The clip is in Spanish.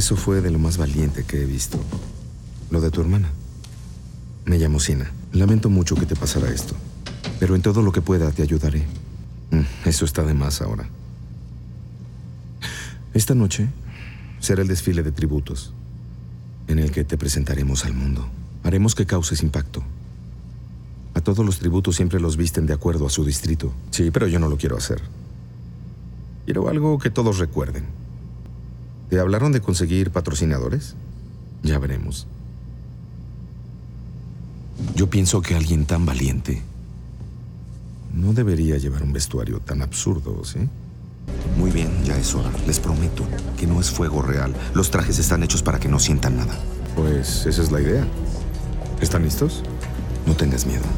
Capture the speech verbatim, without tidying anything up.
Eso fue de lo más valiente que he visto. Lo de tu hermana. Me llamo Sina. Lamento mucho que te pasara esto, pero en todo lo que pueda te ayudaré. Mm, Eso está de más ahora. Esta noche será el desfile de tributos, en el que te presentaremos al mundo. Haremos que causes impacto. A todos los tributos siempre los visten de acuerdo a su distrito. Sí, pero yo no lo quiero hacer. Quiero algo que todos recuerden. ¿Te hablaron de conseguir patrocinadores? Ya veremos. Yo pienso que alguien tan valiente no debería llevar un vestuario tan absurdo, ¿sí? Muy bien, ya es hora. Les prometo que no es fuego real. Los trajes están hechos para que no sientan nada. Pues esa es la idea. ¿Están listos? No tengas miedo.